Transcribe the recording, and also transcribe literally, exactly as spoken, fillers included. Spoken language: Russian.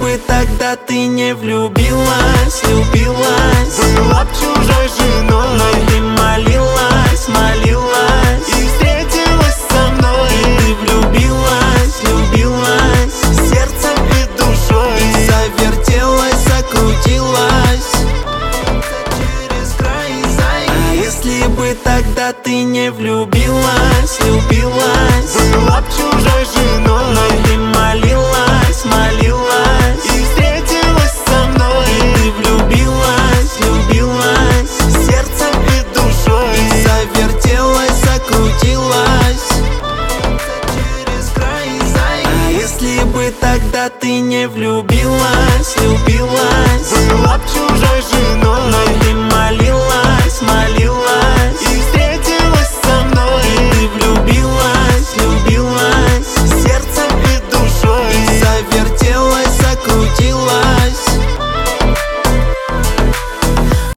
бы тогда ты не влюбилась, влюбилась, была б чужой женой, но ты молилась, молилась и встретилась со мной. И ты влюбилась, влюбилась Сердцем и душой, и завертелась, закрутилась через край, зай. А если бы тогда ты не влюбилась, влюбилась, была б чужой женой, но ты молилась, молилась и встретилась со мной. И ты влюбилась, влюбилась Сердцем и душой, и завертелась, закрутилась через край, зай. А если бы тогда ты не влюбилась, влюбилась, была б чужой женой, но ты молилась, молилась и встретилась со мной. И ты влюбилась, влюбилась Сердцем и душой, и завертелась, закрутилась